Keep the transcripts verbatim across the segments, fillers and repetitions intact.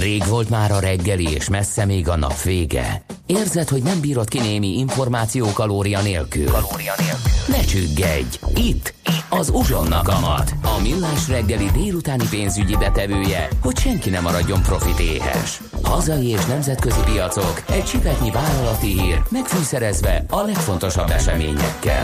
Rég volt már a reggeli, és messze még a nap vége. Érzed, hogy nem bírod ki némi információ kalória nélkül? Kalória nélkül. Ne csüggedj! Itt, itt az Uzsonna Kamat, a millás reggeli délutáni pénzügyi betevője, hogy senki ne maradjon profit éhes. Hazai és nemzetközi piacok, egy csipetnyi vállalati hír, megfűszerezve a legfontosabb eseményekkel.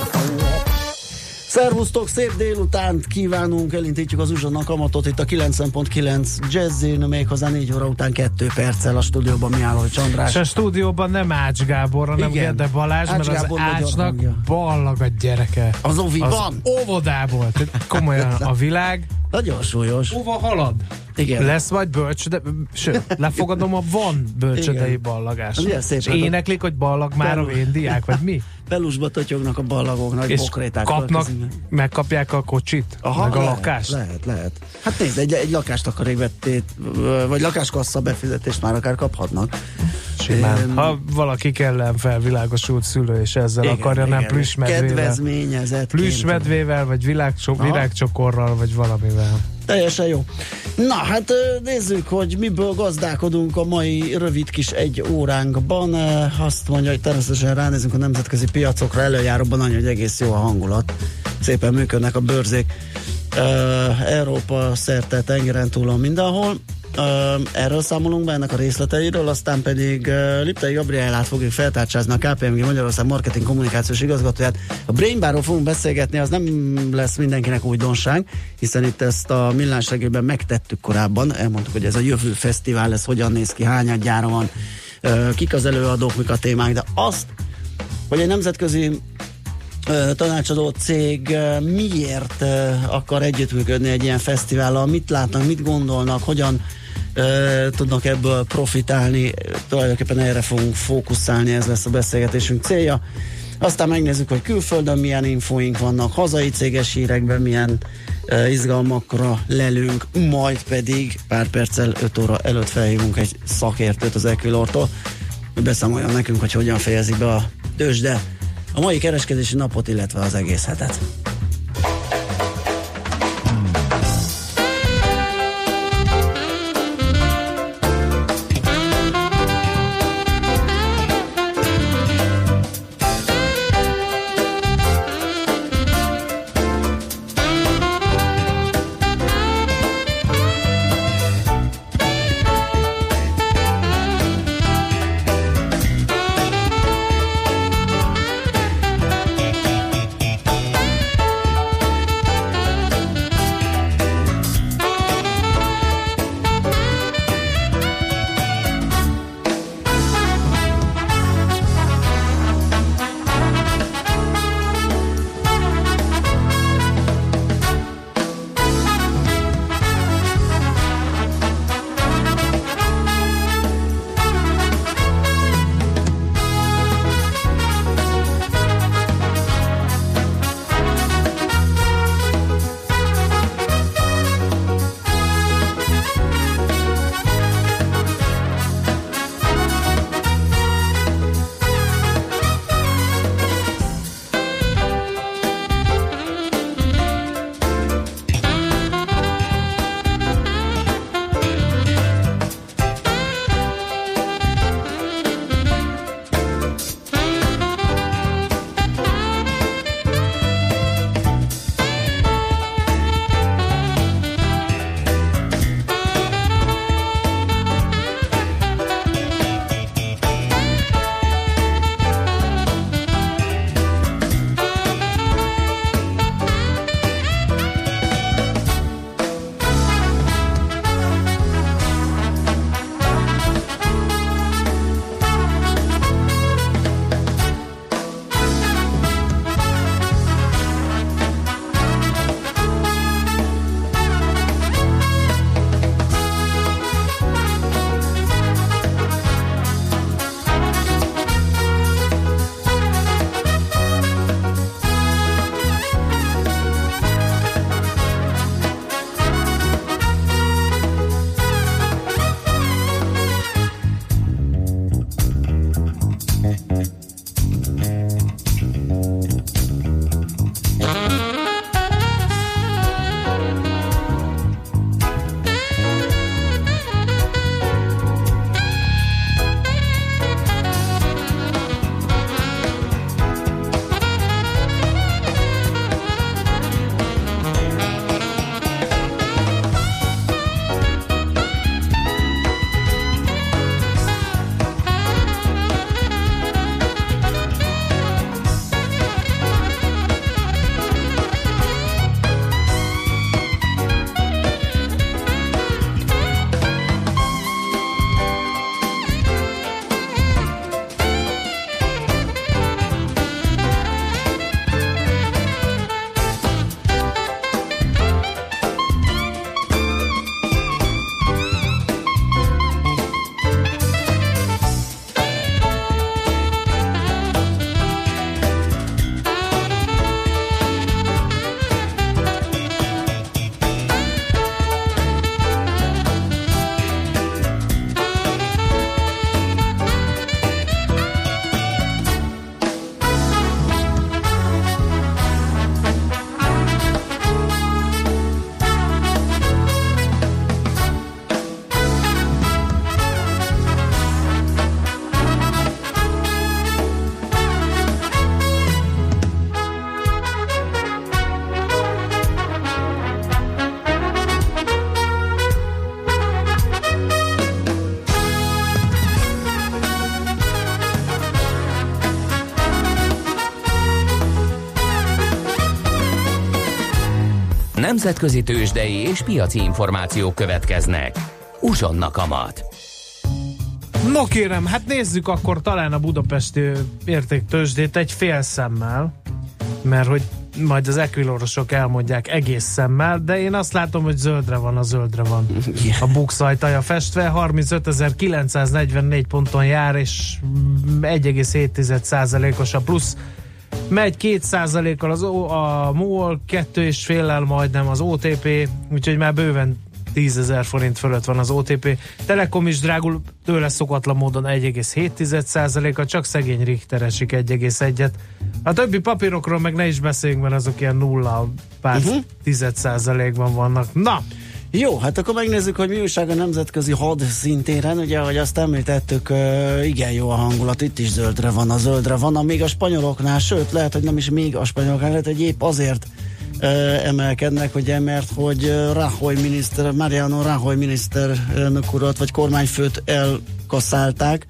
Szervusztok, szép délutánt kívánunk, elindítjuk az Uzsonna Kamatot itt a kilencven pont kilenc Jazzin, méghozzá négy óra után kettő perccel a stúdióban Mihály Csandrás. És a stúdióban nem Ács Gábor, hanem Gede Balázs, Ács mert Gábor az Ácsnak ballag a gyereke. Az oviban? Az óvodából. Tehát komolyan a világ nagyon súlyos. Hova halad? Igen. Lesz majd bölcsöde, sőt, lefogadom, a van bölcsödei ballagás. És éneklik, hogy ballag már a véndiák, vagy mi? Belusba totyognak a ballagok, nagy bokréták. Kapnak, megkapják a kocsit? Aha, meg a lehet, lakást? Lehet, lehet. Hát nézd, egy, egy lakástakarékbettét, vagy lakáskassa befizetést már akár kaphatnak. Simán. Um, ha valaki ellen felvilágosult szülő, és ezzel igen, akarja, igen, nem plüssmedvével. Kedvezményezett. Plüssmedvével, vagy virágcsok, virágcsokorral, vagy valamivel. Teljesen jó. Na, hát nézzük, hogy miből gazdálkodunk a mai rövid kis egy óránkban. Azt mondja, hogy természetesen ránézünk a nemzetközi piacokra, előjáróban nagyon, hogy egész jó a hangulat. Szépen működnek a bőrzék. Európa szerte, tengeren túlon mindenhol. Erről számolunk be, ennek a részleteiről, aztán pedig Liptai Gabriellát fogjuk feltárcsázni, a ká pé em gé Magyarország marketing kommunikációs igazgatóját. A Brainbarról fogunk beszélgetni, az nem lesz mindenkinek újdonság, hiszen itt ezt a Millás reggeliben megtettük korábban, elmondtuk, hogy ez a jövő fesztivál lesz, hogyan néz ki, hányadjára van, kik az előadók, mik a témák, de azt, hogy egy nemzetközi tanácsadó cég miért akar együttműködni egy ilyen fesztivállal, mit látnak, mit gondolnak, hogyan uh, tudnak ebből profitálni, tulajdonképpen erre fogunk fókuszálni, ez lesz a beszélgetésünk célja. Aztán megnézzük, hogy külföldön milyen infóink vannak, hazai céges hírekben milyen uh, izgalmakra lelünk, majd pedig pár perccel öt óra előtt felhívunk egy szakértőt az Equilortól, hogy beszámoljon nekünk, hogy hogyan fejezik be a tőzsde a mai kereskedési napot, illetve az egész hetet. Nemzetközi tőzsdei és piaci információk következnek. Uzsonna kamat. No kérem, hát nézzük akkor talán a budapesti értéktőzsdét egy fél szemmel, mert hogy majd az ekvilorosok elmondják egész szemmel, de én azt látom, hogy zöldre van, a zöldre van a buksz ajtaja festve, harmincötezer-kilencszáznegyvennégy ponton jár, és egy egész hét százalékos a plusz. Megy két százalékkal az o, a MOL, kettő és féllel majdnem az o té pé, úgyhogy már bőven tízezer forint fölött van az o té pé. Telekom is drágul, tőle szokatlan módon egy egész hét százaléka, csak szegény Richter esik egy egész egyet. A többi papírokról meg ne is beszéljünk, mert azok ilyen nulla pár uh-huh. tized százalékban vannak. Na! Jó, hát akkor megnézzük, hogy mi újság a nemzetközi had szintéren. Ugye, ahogy azt említettük, igen jó a hangulat, itt is zöldre van, a zöldre van, a még a spanyoloknál, sőt, lehet, hogy nem is még a spanyoloknál, lehet, hogy épp azért emelkednek, ugye, mert hogy Rajoy miniszter, Mariano Rajoy miniszterelnök urat, vagy kormányfőt elkasszálták,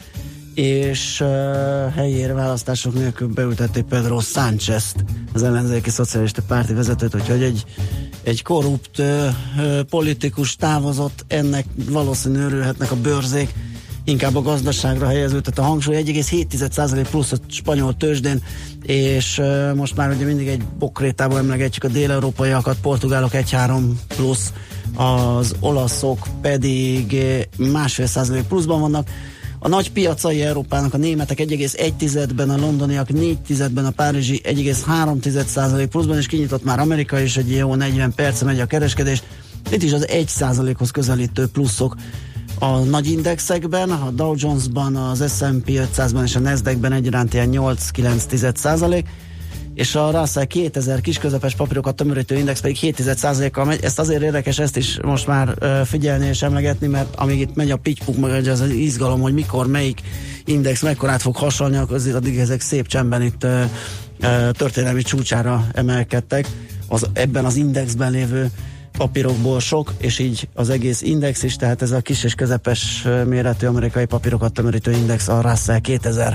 és uh, helyére választások nélkül beültették Pedro Sánchez-t, az ellenzéki szocialista párti vezetőt, úgyhogy egy, egy korrupt uh, politikus távozott, ennek valószínűleg örülhetnek a bőrzék, inkább a gazdaságra helyeződött a hangsúly, egy egész hét százalék plusz a spanyol tőzsdén, és uh, most már ugye mindig egy bokrétában emlegetjük a dél-európaiakat, portugálok egy-három plusz, az olaszok pedig másfél százalék pluszban vannak. A nagy piacai Európának, a németek egy egész egy-ben, a londoniak négy-ben, a párizsi egy egész három százalék pluszban, és kinyitott már Amerika is, egy jó negyven perce megy a kereskedés. Itt is az egy százalékhoz közelítő pluszok a nagy indexekben, a Dow Jonesban, az es and pé ötszázban és a Nasdaqben egyaránt ilyen nyolc-kilenc százalék, és a Russell kétezer kisközepes papírokat tömörítő index pedig hét százalékkal megy. Ezt azért érdekes ezt is most már uh, figyelni és emlegetni, mert amíg itt megy a pittypuk, meg az izgalom, hogy mikor melyik index mekkorát fog hasalni, azért addig ezek szép csendben itt uh, uh, történelmi csúcsára emelkedtek. Az, ebben az indexben lévő papírokból sok, és így az egész index is, tehát ez a kis és közepes méretű amerikai papírokat tömörítő index, a Russell kétezer.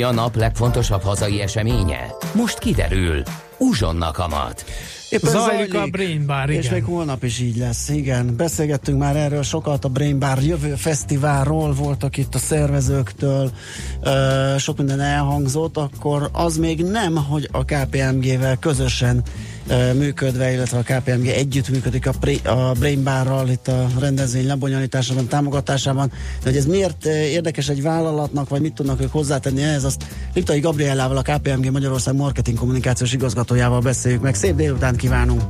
a nap legfontosabb hazai eseménye? Most kiderül. Uzsonna kamat. Éppen zajlik a Brain Bar, igen. És még holnap is így lesz, igen. Beszélgettünk már erről sokat, a Brain Bar jövő fesztiválról, voltak itt a szervezőktől, uh, sok minden elhangzott, akkor az még nem, hogy a ká pé em gé-vel közösen uh, működve, illetve a ká pé em gé együtt működik a, Pre- a Brain Barral itt a rendezvény lebonyolításában, támogatásában, de hogy ez miért uh, érdekes egy vállalatnak, vagy mit tudnak ők hozzátenni ehhez, azt Liptai Gabriellával, a ká pé em gé Magyarország marketing kommunikációs igazgatójával beszéljük meg. Szép délután kívánunk!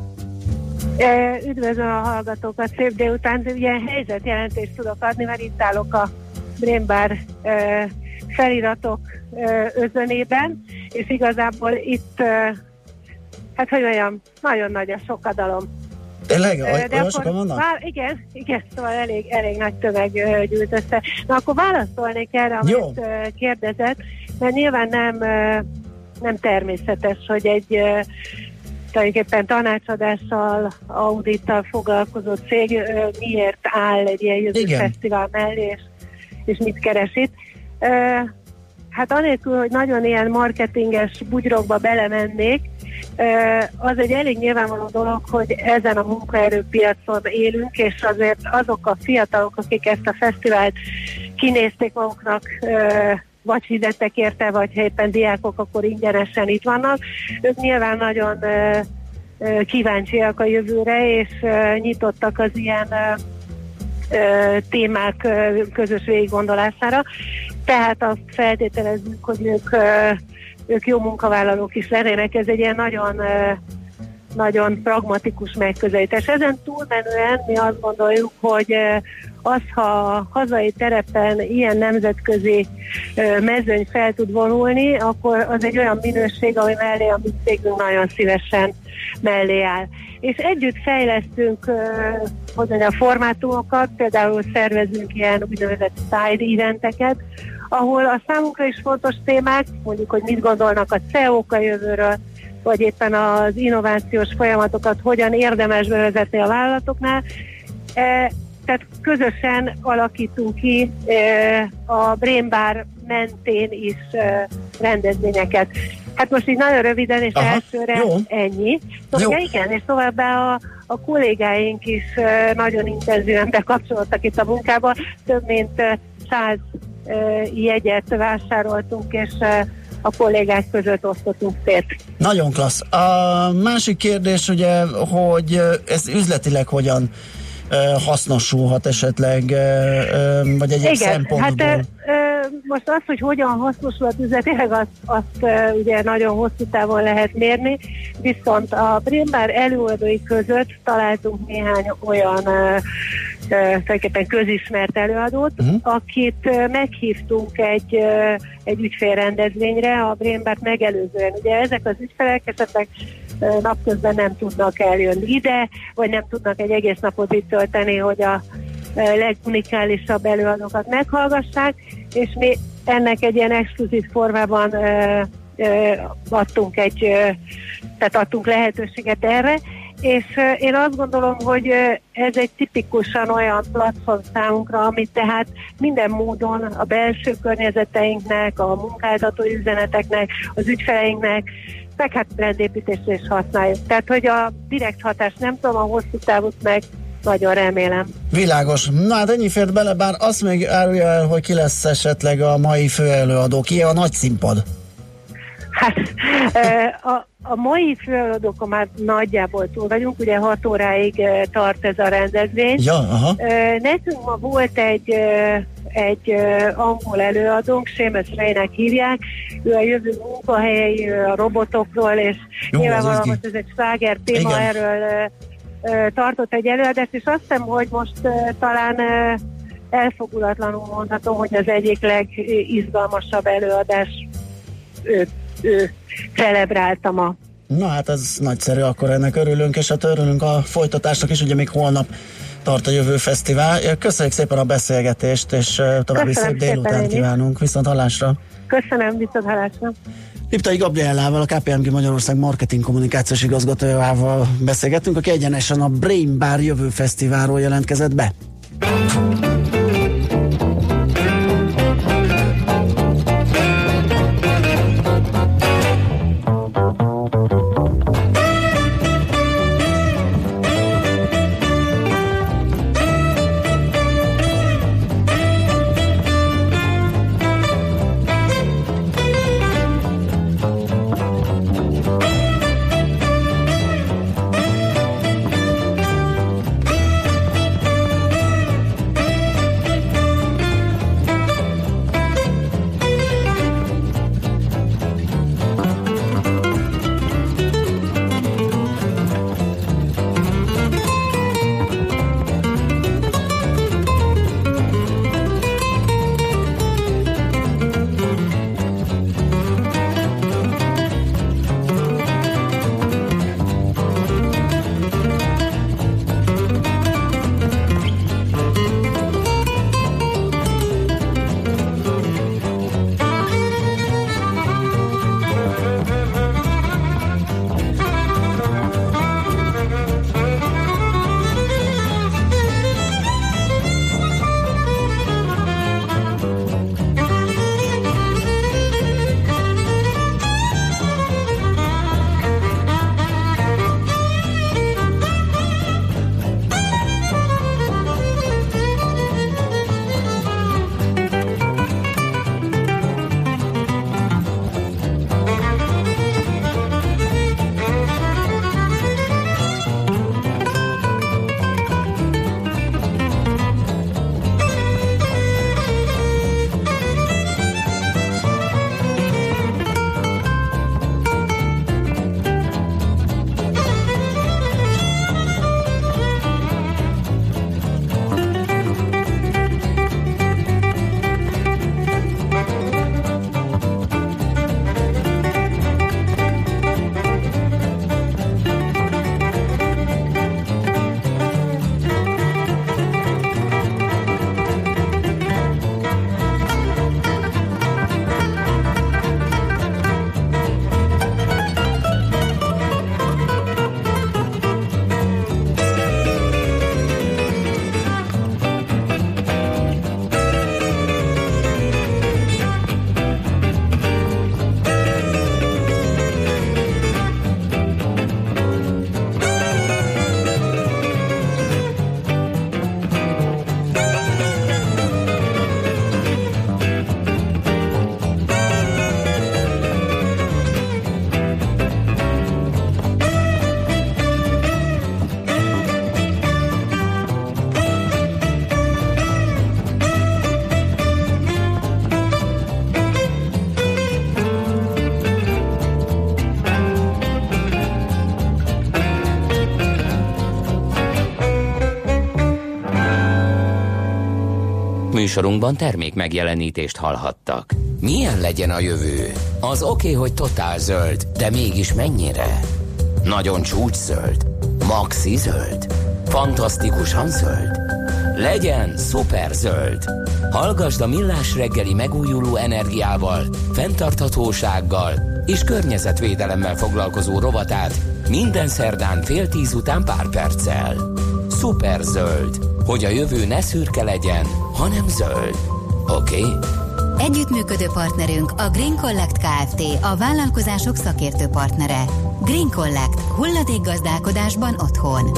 Üdvözlöm a hallgatókat, szép délután, ilyen helyzetjelentést tudok adni, mert itt állok a Brain Bar feliratok özönében, és igazából itt, hát hogy olyan, nagyon nagy a sokadalom. Tényleg? Olyan sokan vannak? Vál, igen, igen, szóval elég, elég nagy tömeg gyűlt össze. Na akkor válaszolnék erre, amit Jó. kérdezett, mert nyilván nem, nem természetes, hogy egy tulajdonképpen tanácsadással, audittal foglalkozó cég miért áll egy ilyen jövő fesztivál mellé, és, és mit keres itt. Hát anélkül, hogy nagyon ilyen marketinges bugyrokba belemennék, az egy elég nyilvánvaló dolog, hogy ezen a munkaerőpiacon élünk, és azért azok a fiatalok, akik ezt a fesztivált kinézték maguknak, vagy fizettek érte, vagy ha éppen diákok, akkor ingyenesen itt vannak. Ők nyilván nagyon uh, uh, kíváncsiak a jövőre, és uh, nyitottak az ilyen uh, uh, témák uh, közös végiggondolására. Tehát azt feltételezzük, hogy ők, uh, ők jó munkavállalók is lennének. Ez egy ilyen nagyon, uh, nagyon pragmatikus megközelítés. Ezen túlmenően mi azt gondoljuk, hogy uh, az, ha hazai terepen ilyen nemzetközi ö, mezőny fel tud vonulni, akkor az egy olyan minőség, ami mellé a mi cégünk nagyon szívesen mellé áll. És együtt fejlesztünk ö, hozzá a formátumokat, például szervezünk ilyen úgynevezett side eventeket, ahol a számunkra is fontos témák, mondjuk, hogy mit gondolnak a cé e ó-k a jövőről, vagy éppen az innovációs folyamatokat hogyan érdemes bevezetni a vállalatoknál. E, Tehát közösen alakítunk ki e, a Brain Bar mentén is e, rendezvényeket. Hát most így nagyon röviden és Aha, elsőre jó. ennyi. Szóval igen, és továbbá a, a kollégáink is e, nagyon intenzíven bekapcsolódtak itt a munkába. Több mint száz e, jegyet vásároltunk, és e, a kollégák között osztottunk szét. Nagyon klassz. A másik kérdés ugye, hogy ez üzletileg hogyan hasznosulhat esetleg, vagy egyéb Igen, szempontból? Hát most az, hogy hogyan hasznosulhat üzletileg, azt, azt ugye nagyon hosszú távon lehet mérni, viszont a Brain Bar előadói között találtunk néhány olyan tulajdonképpen közismert előadót, uh-huh. akit meghívtunk egy, egy ügyfélrendezvényre, a Brain Bart megelőzően. Ugye ezek az ügyfelek esetleg napközben nem tudnak eljönni ide, vagy nem tudnak egy egész napot itt tölteni, hogy a legunikálisabb előadókat meghallgassák, és mi ennek egy ilyen exkluzív formában ö, ö, adtunk egy, ö, tehát adtunk lehetőséget erre, és ö, én azt gondolom, hogy ö, ez egy tipikusan olyan platform számunkra, amit tehát minden módon a belső környezeteinknek, a munkáltatói üzeneteknek, az ügyfeleinknek, meg hát brandépítésre is használjuk. Tehát, hogy a direkt hatást nem tudom, a hosszú távot meg nagyon remélem. Világos. Na hát ennyi fért bele, bár azt még árulja el, hogy ki lesz esetleg a mai főelőadó, ki a nagy színpad? Hát a, a mai főelőadókon már nagyjából túl vagyunk, ugye hat óráig tart ez a rendezvény. Ja, aha. Nekünk ma volt egy egy angol előadónk, Seamus Ray-nek hívják, ő a jövő munkahelyei, a robotokról, és Jó, nyilvánvalóan most ez egy sláger téma, Igen. erről tartott egy előadást, és azt hiszem, hogy most talán elfogulatlanul mondhatom, hogy az egyik legizgalmasabb előadás ő, ő celebrálta ma. Na hát ez nagyszerű, akkor ennek örülünk, és hát örülünk a folytatásnak is, ugye még holnap tart a jövő fesztivál. Köszönjük szépen a beszélgetést, és további szép délután kívánunk. Viszont hallásra! Köszönöm, viszont hallásra! Liptai Gabriellával, a ká pé em gé Magyarország marketing kommunikációs igazgatójával beszélgettünk, aki egyenesen a Brain Bar jövő fesztiválról jelentkezett be. Műsorunkban termék megjelenítést hallhattak. Milyen legyen a jövő? Az oké, hogy totál zöld, de mégis mennyire? Nagyon csúcszöld? Maxi zöld? Fantasztikusan zöld? Legyen szuper zöld! Hallgasd a Millás reggeli megújuló energiával, fenntarthatósággal és környezetvédelemmel foglalkozó rovatát minden szerdán fél tíz után pár perccel. Szuper zöld, hogy a jövő ne szürke legyen, hanem zöld. Oké? Okay? Együttműködő partnerünk a Green Collect Kft. A vállalkozások szakértő partnere. Green Collect. Hulladékgazdálkodásban otthon.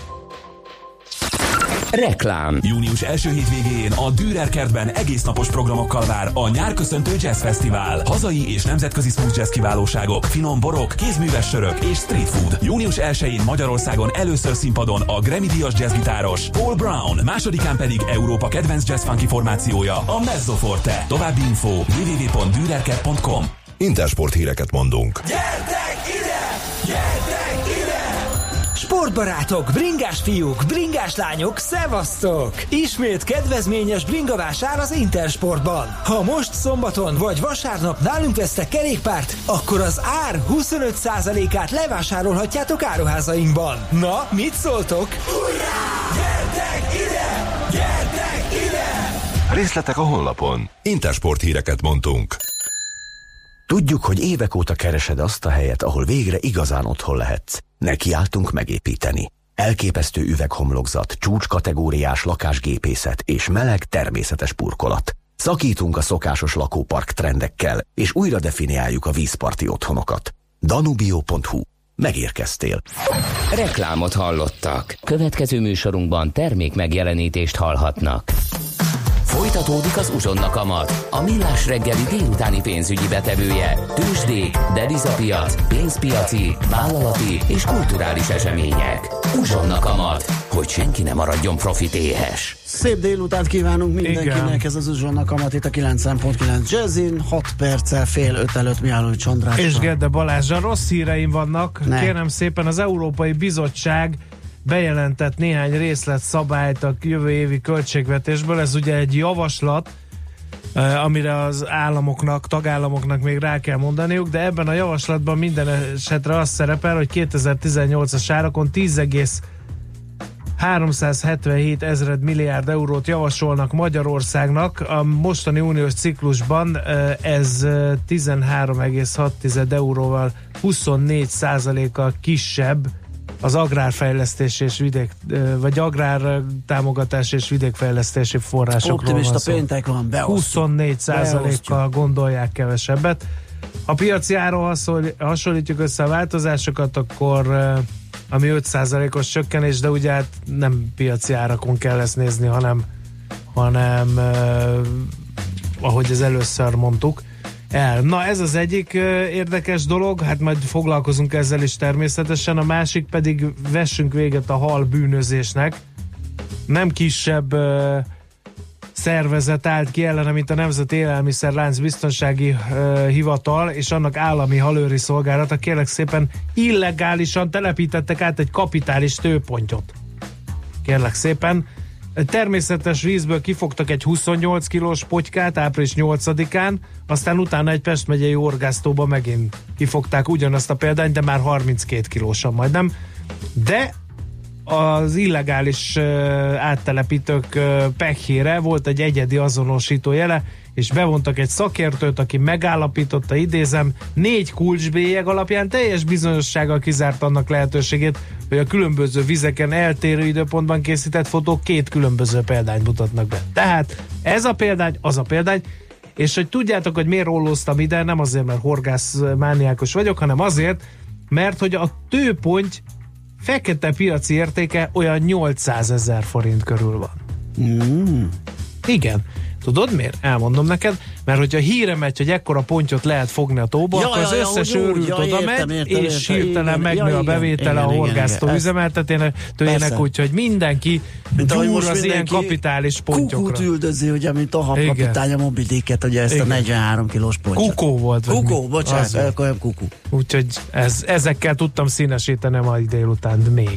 Reklám. Június első hétvégén a Dürer kertben egész napos programokkal vár a nyárköszöntő Jazz Fesztivál. Hazai és nemzetközi smooth jazz kiválóságok, finom borok, kézműves sörök és street food. Június elsején Magyarországon először színpadon a Grammy-díjas jazzgitáros Paul Brown, másodikán pedig Európa kedvenc jazz funky formációja, a Mezzoforte. További info double-u double-u double-u pont dürerkert pont com. Intersport híreket mondunk. Gyertek ide! Gyertek ide! Sportbarátok, bringás fiúk, bringás lányok, szevasztok! Ismét kedvezményes bringavásár az Intersportban. Ha most szombaton vagy vasárnap nálunk vesztek kerékpárt, akkor az ár huszonöt százalékát levásárolhatjátok áruházainkban. Na, mit szóltok? Hurrá! Gyertek ide! Gyertek ide! Részletek a honlapon. Intersport híreket mondtunk. Tudjuk, hogy évek óta keresed azt a helyet, ahol végre igazán otthon lehetsz. Nekiálltunk megépíteni. Elképesztő üveghomlokzat, csúcskategóriás lakásgépészet és meleg, természetes burkolat. Szakítunk a szokásos lakópark trendekkel, és újra definiáljuk a vízparti otthonokat. danubio pont hu. Megérkeztél. Reklámot hallottak. Következő műsorunkban termék megjelenítést hallhatnak. Folytatódik az Uzsonna kamat, a Millás reggeli délutáni pénzügyi betevője, tőzsdék, devizapiac, pénzpiaci, vállalati és kulturális események. Uzsonna kamat, hogy senki ne maradjon profitéhes. Szép délutánt kívánunk mindenkinek. Igen. Ez az Uzsonna kamat itt a kilencven pont kilenc Jazzin, hat perccel fél öt előtt Mihály Csandrással. És Gede Balázsral. Rossz híreim vannak. Ne. Kérem szépen, az Európai Bizottság bejelentett néhány részletszabályt a jövő évi költségvetésből. Ez ugye egy javaslat, amire az államoknak, tagállamoknak még rá kell mondaniuk, de ebben a javaslatban minden esetre az szerepel, hogy kétezer-tizennyolcas árakon tíz egész háromszázhetvenhét ezred milliárd eurót javasolnak Magyarországnak. A mostani uniós ciklusban ez tizenhárom egész hat euróval, huszonnégy százalékkal kisebb az agrárfejlesztés és vidék, vagy agrár támogatás és vidékfejlesztési forrásokról optimista van szó. Péntek van, beosztjuk. huszonnégy százalékkal gondolják kevesebbet. Ha piaci áron hasonlítjuk össze a változásokat, akkor ami öt százalékos csökkenés, de ugye hát nem piaci árakon kell ezt nézni, hanem, hanem eh, ahogy az először mondtuk, el. Na ez az egyik uh, érdekes dolog, hát majd foglalkozunk ezzel is természetesen, a másik pedig vessünk véget a hal bűnözésnek. Nem kisebb uh, szervezet állt ki ellene, mint a Nemzeti Élelmiszerlánc Biztonsági uh, Hivatal és annak állami halőri szolgálata. Kérlek szépen, illegálisan telepítettek át egy kapitális tőpontyot. Kérlek szépen, természetes vízből kifogtak egy huszonnyolc kilós potykát április nyolcadikán, aztán utána egy Pest megyei orgásztóba megint kifogták ugyanazt a példányt, de már harminckét kilósan majdnem. De az illegális uh, áttelepítők uh, pekhére volt egy egyedi azonosító jele, és bevontak egy szakértőt, aki megállapította, idézem, négy kulcsbélyeg alapján teljes bizonyossággal kizárt annak lehetőségét, hogy a különböző vizeken eltérő időpontban készített fotók két különböző példányt mutatnak be. Tehát ez a példány, az a példány, és hogy tudjátok, hogy miért rollóztam ide, nem azért, mert horgász mániákos vagyok, hanem azért, mert hogy a tőponty fekete piaci értéke olyan nyolcszázezer forint körül van. Mm. Igen. Tudod miért? Elmondom neked, mert hogyha híre megy, hogy ekkora pontyot lehet fogni a tóba, ja, akkor az ja, összes őrült ja, oda megy, értem, és értem, hirtelen megnő ja, a bevétele igen, a horgásztó üzemeltetőjének, úgyhogy mindenki gyúr az ilyen kapitális pontyokra. Kukut üldözi, ugye, mint a kapitány a Moby-Dicket, ugye ezt igen. a negyvenhárom kilós pontyot. Kukó volt. Kukó, bocsánat, olyan kuku. Úgyhogy ez, ezekkel tudtam színesíteni a mai délután még.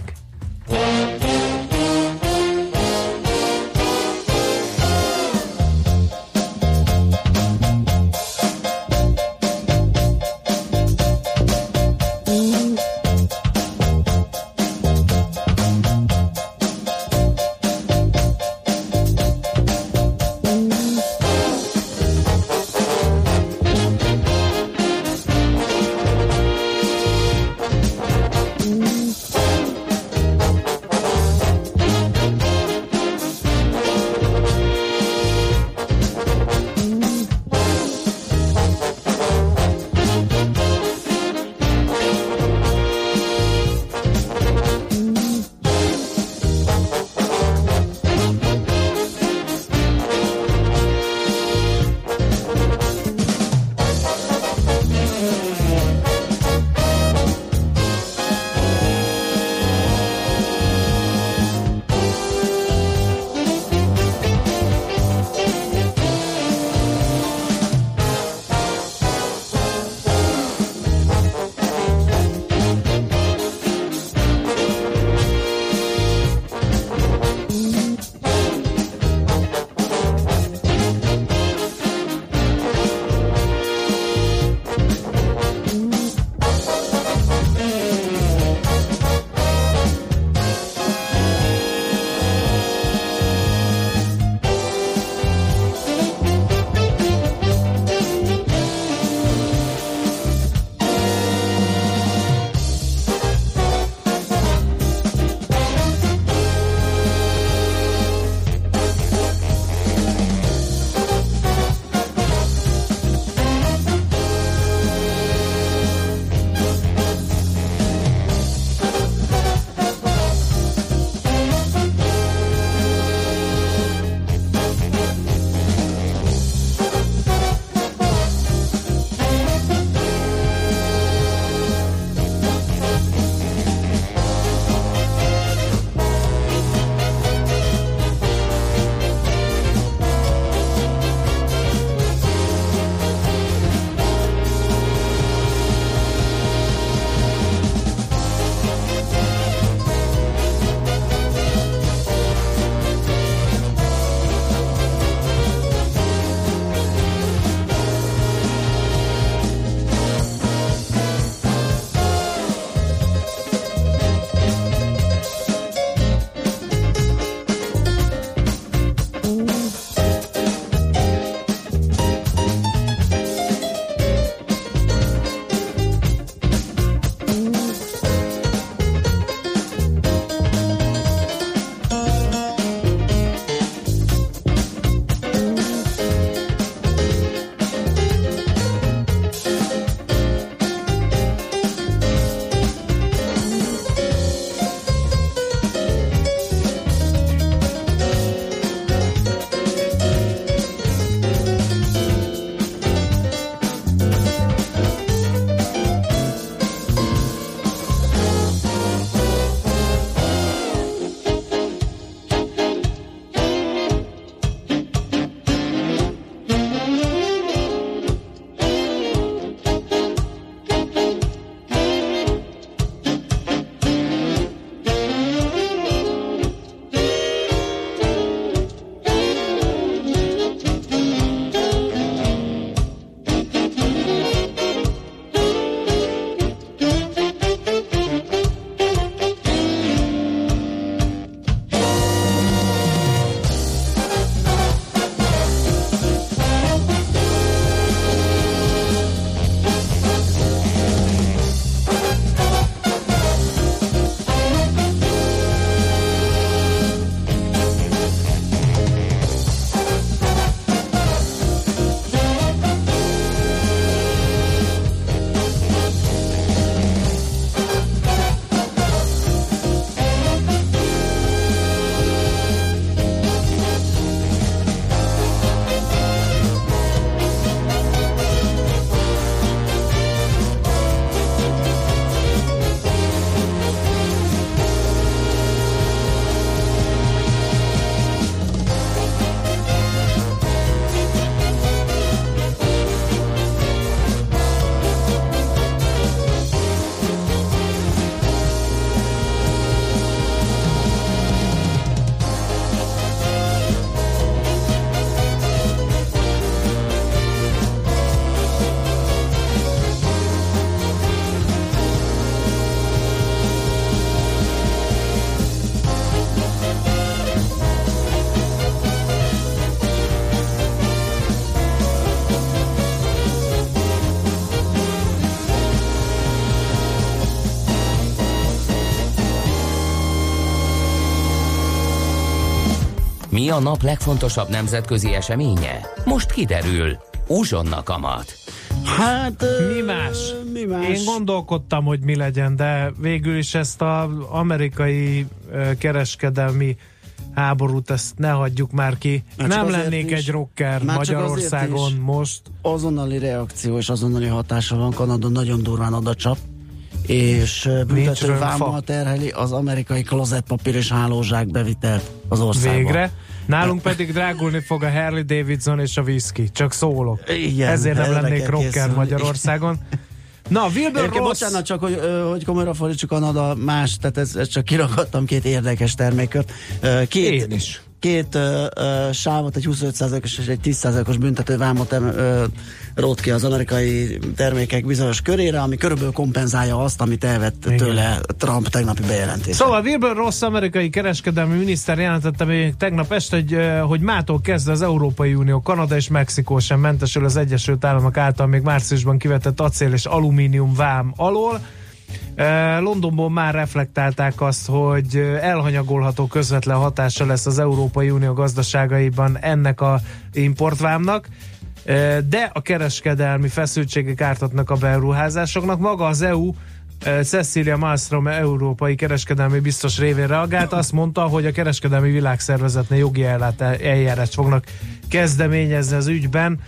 Mi a nap legfontosabb nemzetközi eseménye? Most kiderül. Uzsonna kamat. Hát... Mi más? Mi más? Én gondolkodtam, hogy mi legyen, de végül is ezt az amerikai kereskedelmi háborút, ezt ne hagyjuk már ki. Már nem lennék egy rocker Magyarországon most. Azonnali reakció és azonnali hatása van. Kanada nagyon durván odacsap, és büntető vámmal terheli az amerikai klozetpapír és hálózsák bevitelt az országban. Végre. Nálunk pedig drágulni fog a Harley Davidson és a whisky. Csak szólok. Igen, ezért nem lennék rocker készülni. Magyarországon. Na, Wilbur Ross... Bocsánat, csak hogy, hogy komolyra fordítsuk, Kanada más, tehát ez, ez csak kiragadtam két érdekes termékört. Két, Én is. Két uh, uh, sávot, egy huszonöt százalékos és egy tíz százalékos büntető vámot uh, rót ki az amerikai termékek bizonyos körére, ami körülbelül kompenzálja azt, amit elvett Igen. tőle Trump tegnapi bejelentése. Szóval Wilbur Ross amerikai kereskedelmi miniszter jelentette még tegnap este, hogy, hogy mától kezdve az Európai Unió, Kanada és Mexikó sem mentesül az Egyesült Államok által még márciusban kivetett acél és alumínium vám alól. Londonból már reflektálták azt, hogy elhanyagolható közvetlen hatása lesz az Európai Unió gazdaságaiban ennek a importvámnak, de a kereskedelmi feszültségek ártatnak a beruházásoknak. Maga az é u, Cecilia Malmström európai kereskedelmi biztos révén reagált, azt mondta, hogy a kereskedelmi világszervezetnél jogi eljárást fognak kezdeményezni az ügyben,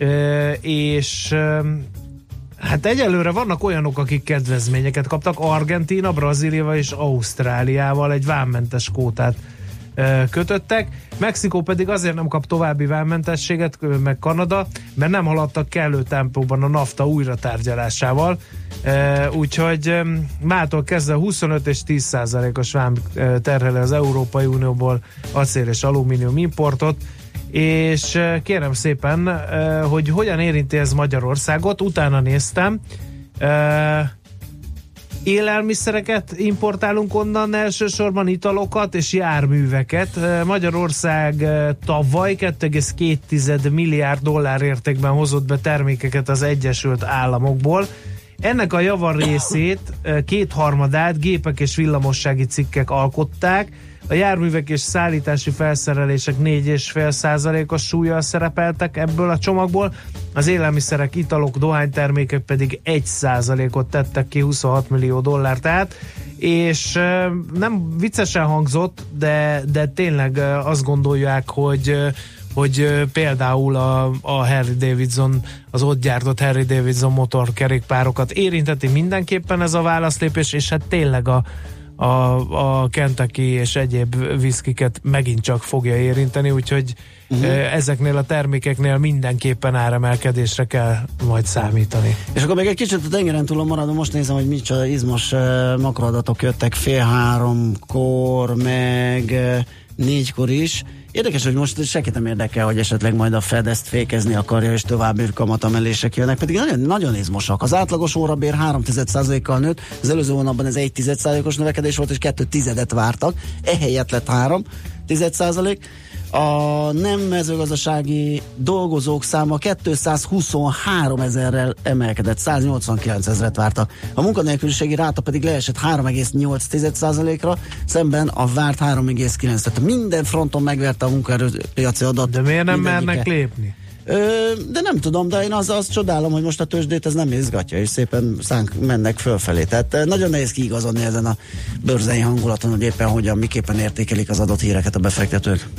és hát egyelőre vannak olyanok, akik kedvezményeket kaptak. Argentína, Brazília és Ausztráliával egy vámmentes kvótát e, kötöttek. Mexikó pedig azért nem kap további vámmentességet, meg Kanada, mert nem haladtak kellő tempóban a NAFTA újratárgyalásával. E, úgyhogy e, mától kezdve huszonöt és tíz százalékos vám e, terheli az Európai Unióból acél és alumínium importot, és kérem szépen, hogy hogyan érinti ez Magyarországot, utána néztem. Élelmiszereket importálunk onnan, elsősorban italokat és járműveket. Magyarország tavaly két egész két milliárd dollár értékben hozott be termékeket az Egyesült Államokból. Ennek a javarészét, kétharmadát gépek és villamossági cikkek alkották. A járművek és szállítási felszerelések négy egész öt százalékos súllyal szerepeltek ebből a csomagból, az élelmiszerek, italok, dohánytermékek pedig egy százalékot tettek ki, huszonhat millió dollár tehát, és nem viccesen hangzott, de, de tényleg azt gondolják, hogy hogy például a, a Harley Davidson, az ott gyártott Harley Davidson motorkerékpárokat érinteti mindenképpen ez a válaszlépés, és hát tényleg a A, a Kentucky és egyéb viszkiket megint csak fogja érinteni, úgyhogy uh-huh. ezeknél a termékeknél mindenképpen áremelkedésre kell majd számítani. És akkor még egy kicsit a tengeren túlon maradom, most nézem, hogy micsoda izmos makroadatok jöttek fél háromkor, meg négykor is. Érdekes, hogy most senkit nem érdekel, hogy esetleg majd a Fed ezt fékezni akarja, és további kamatelések jönnek, pedig nagyon, nagyon izmosak. Az átlagos órabér három százalékkal nőtt, az előző hónapban ez egy százalékos növekedés volt, és kettő tizedet vártak, ehelyett lett három százalék. A nem mezőgazdasági dolgozók száma kétszázhuszonhárom ezerrel emelkedett, száznyolcvankilenc ezret vártak. A munkanélküliségi ráta pedig leesett három egész nyolc százalékra, szemben a várt három egész kilenc. Tehát minden fronton megverte a munkaerőpiaci adat. De miért nem mernek lépni? Ö, de nem tudom, de én az, azt csodálom, hogy most a tőzsdét ez nem izgatja, és szépen szánk mennek fölfelé. Tehát nagyon nehéz kiigazodni ezen a bőrzei hangulaton, hogy éppen hogyan, miképpen értékelik az adott híreket a befektetők.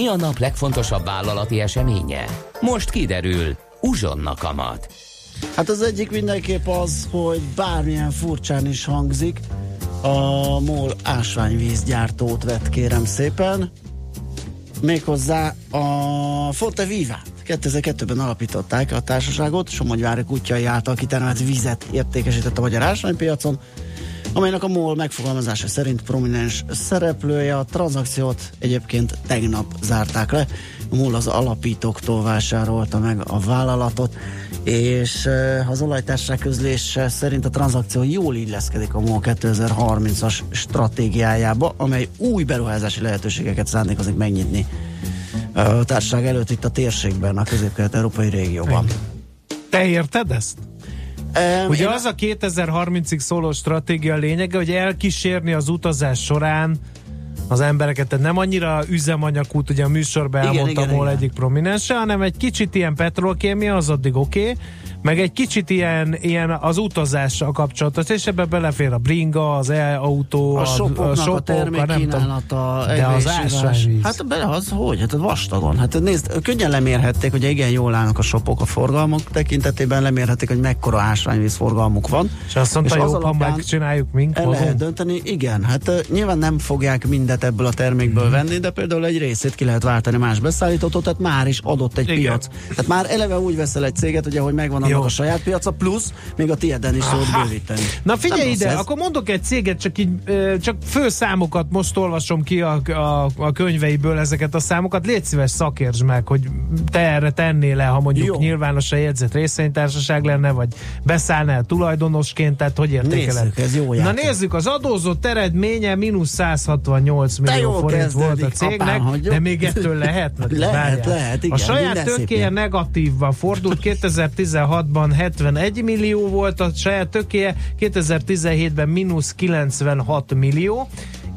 Mi a nap legfontosabb vállalati eseménye? Most kiderül. Uzsonna kamat. Hát az egyik mindenképp az, hogy bármilyen furcsán is hangzik, a MOL ásványvízgyártót vett, kérem szépen. Méghozzá a Forte Vivát. kétezer-kettőben alapították a társaságot, Somogyvári kutyai által kitermelt vizet értékesített a magyar ásványpiacon, amelynek a MOL megfogalmazása szerint prominens szereplője. A tranzakciót egyébként tegnap zárták le. A MOL az alapítóktól vásárolta meg a vállalatot, és az olajtársaság közlése szerint a tranzakció jól illeszkedik a MOL kétezer-harmincas stratégiájába, amely új beruházási lehetőségeket szándékozik megnyitni a társaság előtt itt a térségben, a közép-kelet-európai régióban. Te érted ezt? Um, Ugye az a kétezer-harmincig szóló stratégia lényege, hogy elkísérni az utazás során az embereket, tehát nem annyira üzemanyagút, ugye a műsorban elmondtam volna egyik prominense, hanem egy kicsit ilyen petrolkémia, az addig oké, okay, meg egy kicsit ilyen, ilyen az utazással kapcsolatos, és ebbe belefér a bringa, az e-autó, a, a sopoknak a, sopok, a termékkínálata, de az ásványvíz. Hát be, az hogy? Hát vastagon. Hát nézd, könnyen lemérhették, hogy igen, jól állnak a sopok a forgalmak tekintetében, lemérhették, hogy mekkora ásványvíz forgalmuk van. És azt mondta, és jobb, ha megcsináljuk mink. El lehet dönteni, igen. Hát uh, nyilván nem fogják mindet ebből a termékből hmm. venni, de például egy részét ki lehet váltani más beszállítótól, tehát már is adott egy igen. piac. Tehát már eleve úgy veszel egy céget, ugye, hogy megvan annak a saját piaca, plusz még a tieden is szólt bővíteni. Na figyelj ide, akkor mondok egy céget, csak így, csak főszámokat most olvasom ki a, a, a könyveiből ezeket a számokat. Légy szíves, szakértsd meg, hogy te erre tennél le, ha mondjuk jó. nyilvánosan jegyzett részvénytársaság lenne, vagy beszállnál tulajdonosként, tehát hogy értékeled? Nézzük, ez jó játék. Na nézzük, az adózott eredménye mínusz száz hatvannyolc millió forint volt a cégnek, apám, de még ettől lehet? lehet, lehet, igen. A saját tőkéje negatívban fordult, kétezer-tizenhatban hetvenegy millió volt, a saját tőkéje kétezer-tizenhétben mínusz kilencvenhat millió,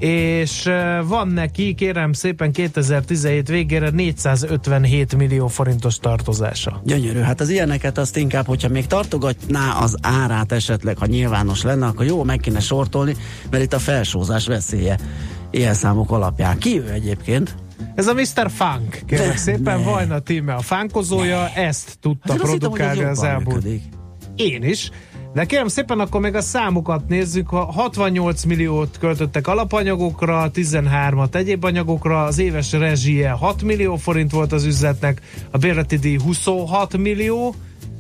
és van neki, kérem szépen, kétezer-tizenhét végére négyszázötvenhét millió forintos tartozása. Gyönyörű, hát az ilyeneket azt inkább, hogyha még tartogatná az árát esetleg, ha nyilvános lenne, akkor jó, meg kéne sortolni, mert itt a felsózás veszélye ilyen számok alapján. Ki ő egyébként? Ez a miszter Funk, kérlek szépen, Vajna Tíme a fánkozója, ne. ezt tudta hát produkálni az elmúlt. Én is. De kérem szépen, akkor meg a számokat nézzük. hatvannyolc milliót költöttek alapanyagokra, tizenhármat egyéb anyagokra, az éves rezsie hat millió forint volt az üzletnek, a bérleti díj huszonhat millió,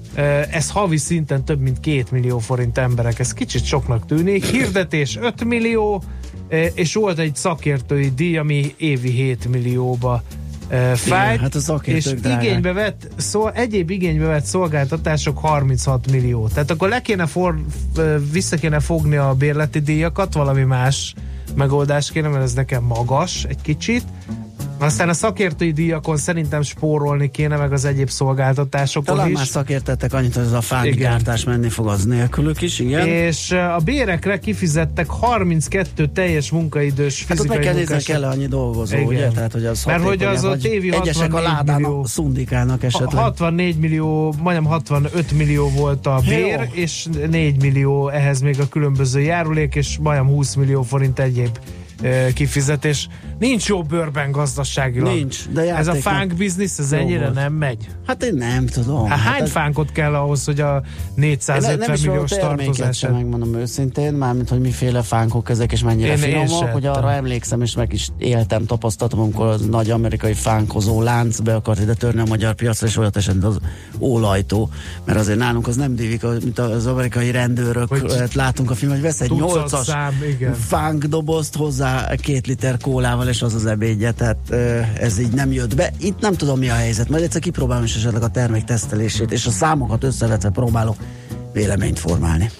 ez havi szinten több mint két millió forint emberek, ez kicsit soknak tűnik. Hirdetés öt millió, és volt egy szakértői díj, ami évi hét millióba fájt, hát és igénybe vett, szó, egyéb igénybe vett szolgáltatások harminchat millió. Tehát akkor le kéne for, vissza kéne fogni a bérleti díjakat, valami más megoldás kéne, mert ez nekem magas egy kicsit. Aztán a szakértői díjakon szerintem spórolni kéne, meg az egyéb szolgáltatásokon talán is. Talán már szakértettek annyit, hogy ez a fánkgyártás menni fog az nélkülük is, igen. És a bérekre kifizettek harminckettő teljes munkaidős hát fizikai munkások. Hát meg kell nézni, kell annyi dolgozó, igen. ugye? Tehát, hogy az mert hogy az ott évi egyesek a ládán millió, szundikálnak esetleg. hatvannégy millió, majdnem hatvanöt millió volt a bér, jó. és négy millió ehhez még a különböző járulék, és majdnem húsz millió forint egyéb kifizetés. Nincs jó bőrben gazdaságilag. Nincs, de ez a fánk biznisz, ez ennyire volt. Nem megy. Hát én nem tudom. Hát, hát hány ez... fánkot kell ahhoz, hogy a négyszázötven milliós tartozás? Sem megmondom őszintén, mármint, hogy miféle fánkok ezek, és mennyire én finomok, hogy arra emlékszem, és meg is éltem, tapasztaltam, amikor az nagy amerikai fánkozó lánc be akart ide törni a magyar piacra, és olyat esetben az ólajtó, mert azért nálunk az nem dívik, mint az amerikai rendőrök, hogy látunk a film, hogy vesz egy nyolcas fánk dobozt hozzá két liter kólával, és az az ebédje, tehát ez így nem jött be. Itt nem tudom, mi a helyzet, majd egyszer kipróbálom is esetleg a termék tesztelését, és a számokat összevetve próbálok véleményt formálni.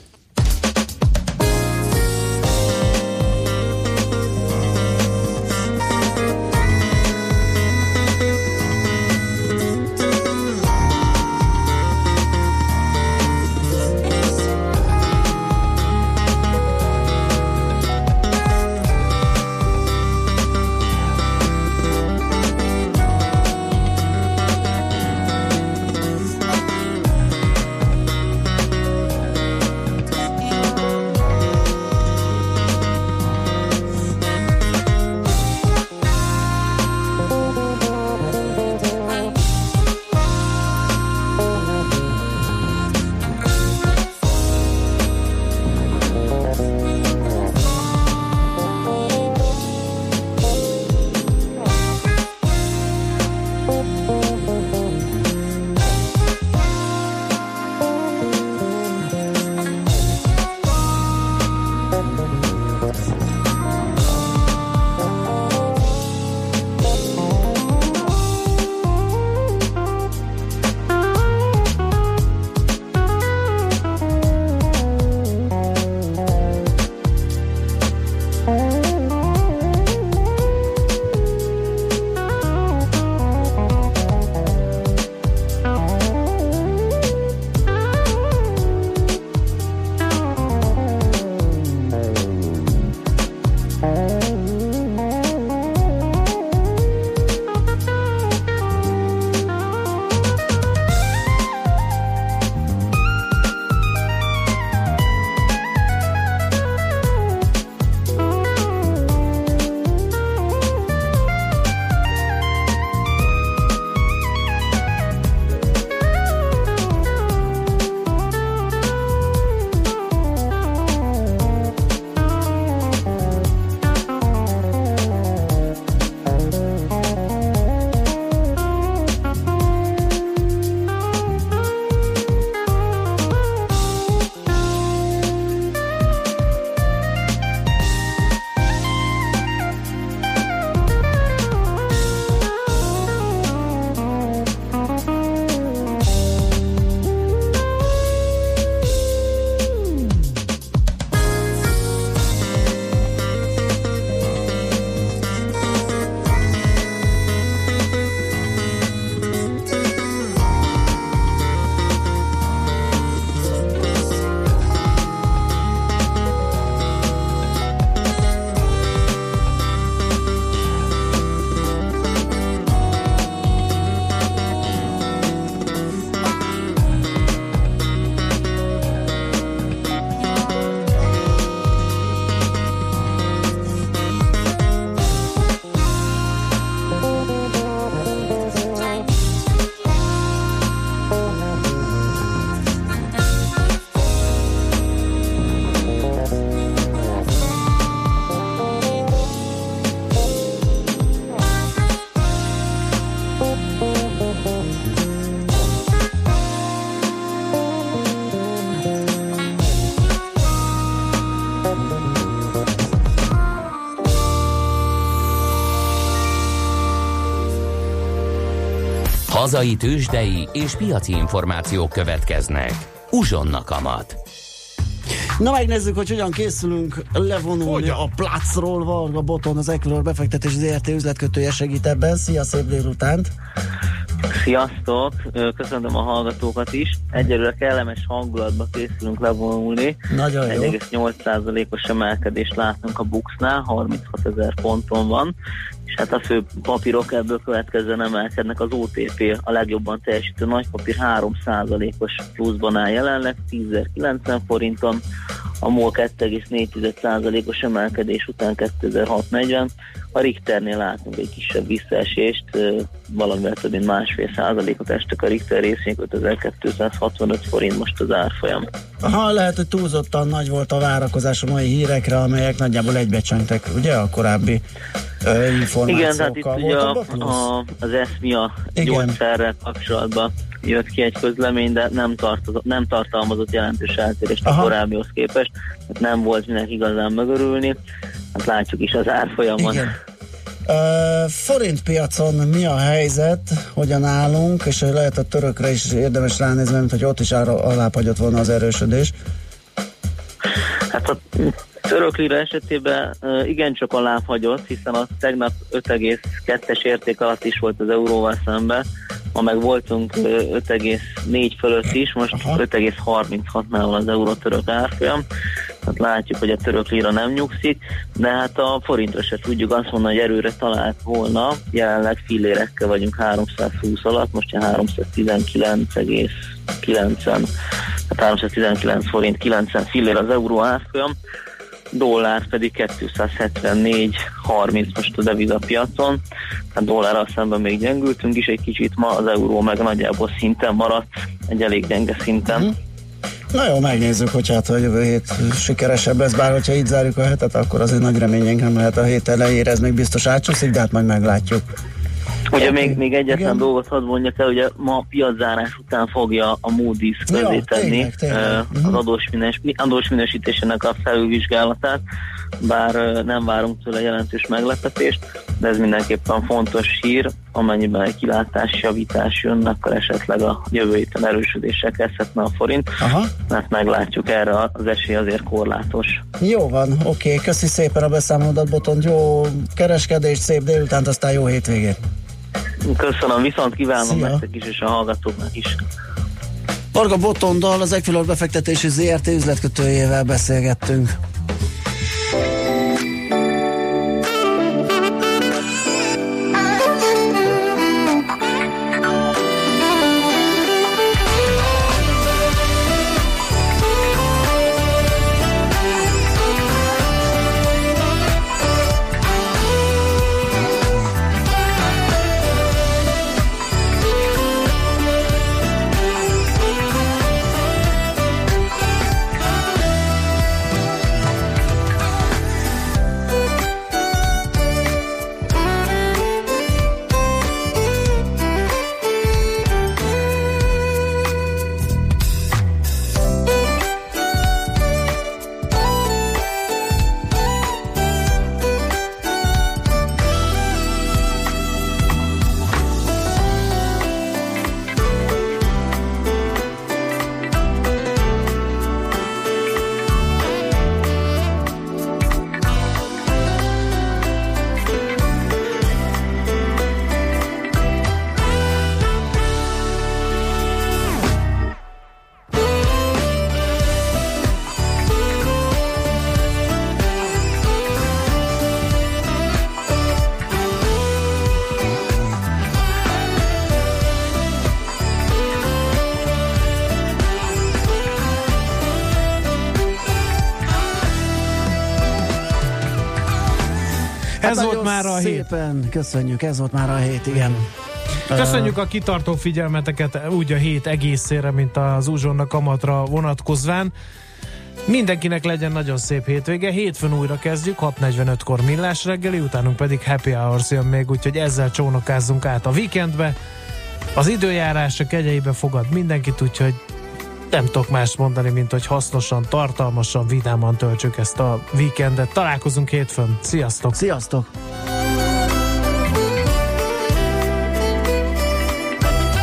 Hazai tőzsdei és piaci információk következnek. Uzsonna kamat. Na megnézzük, hogy hogyan készülünk levonulni hogyan? A placról. Varga Botond, az Equilor befektetési zé er té üzletkötője segít ebben. Szia, szép délutánt! Sziasztok! Köszönöm a hallgatókat is. Egyelőre kellemes hangulatba készülünk levonulni. Nagyon jó. egy egész nyolc százalékos emelkedést látunk a Buxnál, harminchetezer ponton van, és hát a fő papírok ebből következően emelkednek. Az o té pé a legjobban teljesítő nagypapír három százalékos pluszban áll jelenleg, tízezer-kilencven forinton, a MOL kettő egész négy százalékos emelkedés után kétezer-hatszáznegyven, a Richternél látunk egy kisebb visszaesést, valamivel több mint másfél százalékot estek a Richter részvények, ötezer-kétszázhatvanöt forint most az árfolyam. Aha, lehet, hogy túlzottan nagy volt a várakozás a mai hírekre, amelyek nagyjából egybecsengtek, ugye, a korábbi ö, információkkal. Igen, tehát itt ugye a, a, az eszmia gyógyszerrel kapcsolatban jött ki egy közlemény, de nem, tartozott, nem tartalmazott jelentős eltérést a korábbihoz képest, tehát nem volt minek igazán megörülni, hát látjuk is az árfolyamon. Igen. Uh, forint piacon mi a helyzet, hogyan állunk, és lehet a törökre is érdemes ránézni, mint hogy ott is alábbhagyott volna az erősödés. Hát a török lira esetében uh, igencsak alábbhagyott, hiszen a tegnap öt egész kettes érték alatt is volt az euróval szemben, ma meg voltunk uh, öt egész négy fölött is, most Aha. öt egész harminchatnál van az euró-török árfolyam. Hát látjuk, hogy a török lira nem nyugszik, de hát a forintra se tudjuk azt mondani, hogy erőre talált volna. Jelenleg fillérekkel vagyunk háromszázhúsz alatt, most háromszáztizenkilenc egész kilencven, hát háromszáztizenkilenc forint kilencven fillér az euró árfolyam, dollár pedig kétszázhetvennégy harminc most a devizapiacon, hát dollárral szemben még gyengültünk is egy kicsit, ma az euró meg nagyjából szinten maradt, egy elég gyenge szinten. Mm. Na jó, megnézzük, hogy hát a jövő hét sikeresebb lesz, bár hogyha így zárjuk a hetet, akkor azért nagy reményénk nem lehet a hét elejére, ez még biztos átsúszik, de hát majd meglátjuk. Ugye okay. még, még egyetlen Igen. dolgot hadd mondjak el, ugye ma piaczárás után fogja a Moody's közé tenni az adós, minős, adós minősítésének a felülvizsgálatát, bár nem várunk tőle jelentős meglepetést, de ez mindenképpen fontos hír, amennyiben egy kilátásjavítás jön, akkor esetleg a jövő héten erősödéssel kezdhetne a forint, Aha. mert meglátjuk, erre az esély azért korlátos. Jó van, oké, okay. Köszi szépen a beszámolódat, Botond, jó kereskedést, szép délutánt, aztán jó hétvégét. Köszönöm, viszont kívánom nektek is, és a hallgatóknak is. Varga Botonddal, az Equilor befektetési zé er té üzletkötőjével beszélgettünk. Ez hát volt már a szépen, hét. Köszönjük, ez volt már a hét, igen. Köszönjük a kitartó figyelmeteket úgy a hét egészére, mint az Uzsonna kamatra vonatkozván. Mindenkinek legyen nagyon szép hétvége. Hétfőn újra kezdjük, hat negyvenötkor Millás reggeli, utánunk pedig Happy Hours jön még, úgyhogy ezzel csónakázzunk át a weekendbe. Az időjárás a kegyeibe fogad mindenkit, úgyhogy nem tudok mást mondani, mint hogy hasznosan, tartalmasan, vidáman töltsük ezt a weekendet. Találkozunk hétfőn. Sziasztok! Sziasztok!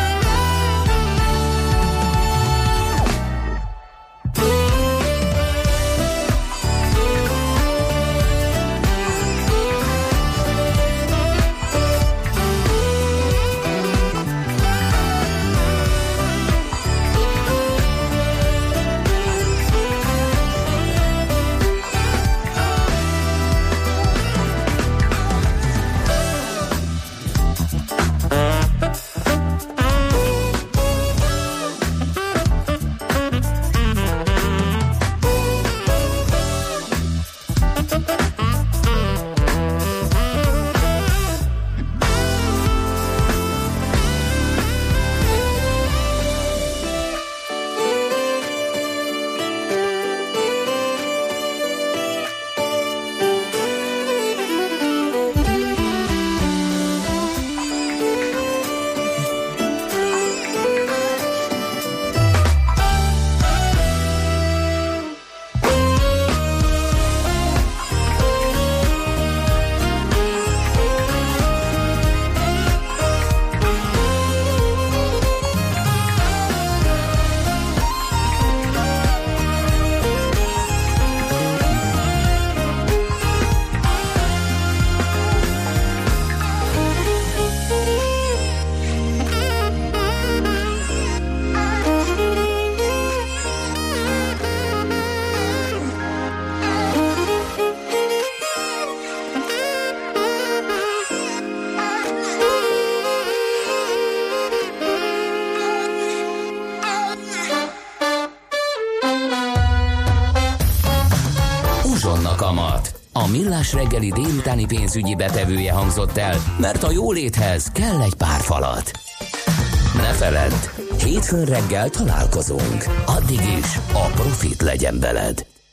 A Millás reggeli délutáni pénzügyi betevője hangzott el, mert a jóléthez kell egy pár falat. Ne feledd, hétfőn reggel találkozunk. Addig is a profit legyen veled.